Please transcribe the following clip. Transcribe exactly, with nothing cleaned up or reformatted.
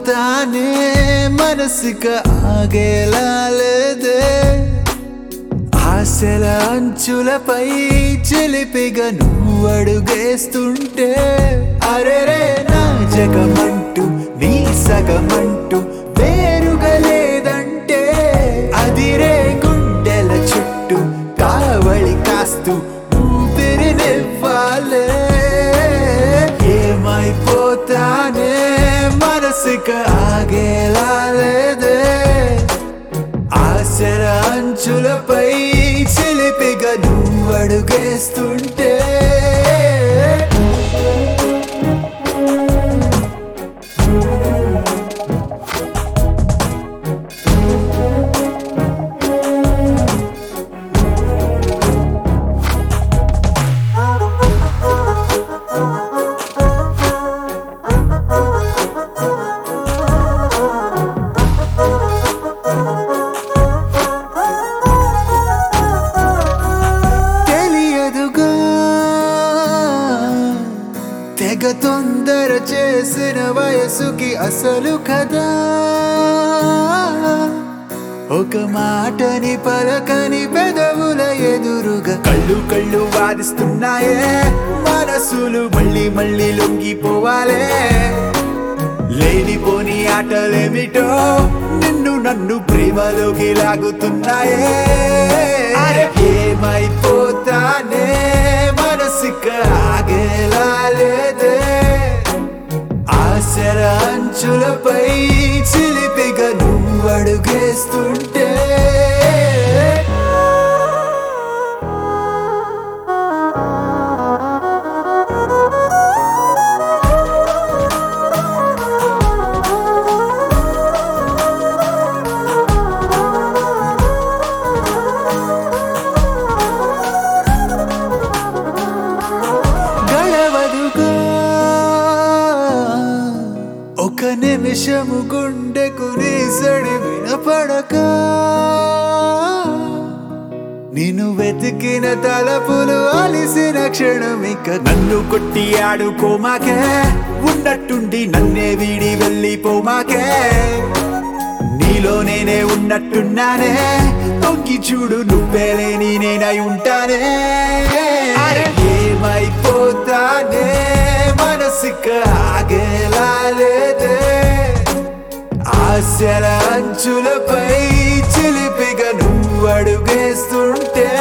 ఏమైపోతానే మనసుక ఆగేలా లేదే ఆశల అంచులపై చిలిపిగా నువ్వు అడుగేస్తుంటే అరెరే నా జగమంటూ నీ సగమంటూ వేరుగా లేదంటే అదిరే గుండెల చుట్టూ కావళి కాస్తూ ఊపిరినివ్వాలే ఏమైపోతానే మనసుక ఆగేలా లేదే ఆశల అంచులపై చిలిపిగా నువ్వు అడుగేస్తుంటే తెగ తొందర చేసిన వయసుకి అసలు కదా ఒక మాటని పలకని పెదవుల ఎదురుగా కళ్ళు కళ్ళు వాదిస్తున్నాయే మనసులు మళ్ళీ మళ్ళీ లొంగిపోవాలే లేనిపోని ఆటలేమిటో నిన్ను నన్ను ప్రేమలోకి లాగుతున్నాయే ఏమైపోతానే మనసుక ఆగేలా లేదే ఆశల అంచులపై చిలిపిగా నువ్వు అడుగేస్తుంటే ఒక నిమిషము గుండెకు నీ సడి వినపడక నిన్ను వెతికిన తలపులు అలిసిన క్షణమిక నన్ను కొట్టి ఆడుకోమాకే ఉన్నట్టుండి నన్నే వీడి వెళ్ళిపోమాకే నీలో నేనే ఉన్నట్టున్నానే తొంగి చూడు నువ్వే లేని నేనై ఉంటానే ఏమైపోతానే మనసుక ఆగేలా లేదే ఆశల అంచులపై చిలిపిగా నువ్వు అడుగేస్తుంటే